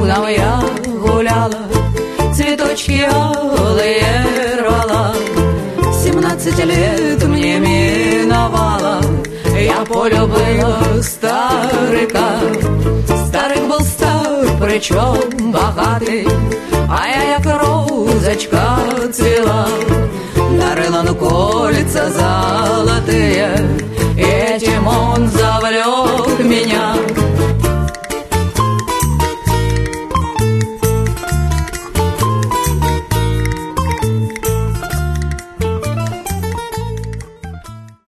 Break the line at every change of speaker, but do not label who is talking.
другом я гуляла, цветочки алые рвала. 17 лет мне миновало, я полюбила старика. Старик был стар, причем богатый, а я як розочка цвела. Дарила ну